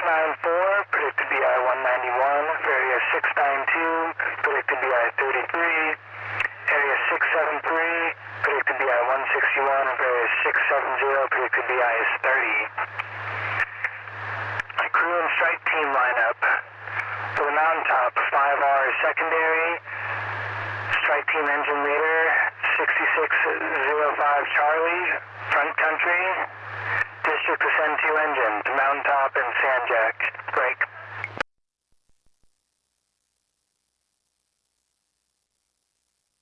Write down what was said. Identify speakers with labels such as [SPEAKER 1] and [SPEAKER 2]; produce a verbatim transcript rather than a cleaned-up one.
[SPEAKER 1] nine four, predicted B I one ninety-one, for area six nine two, predicted B I thirty-three, area six seven three, predicted B I one sixty-one, and for area six seven zero, predicted B I is thirty. Crew and strike team lineup. For the mountaintop, five R secondary, strike team engine leader, sixty-six oh five Charlie, front country, district ascend two engine to mountaintop and Sandjack.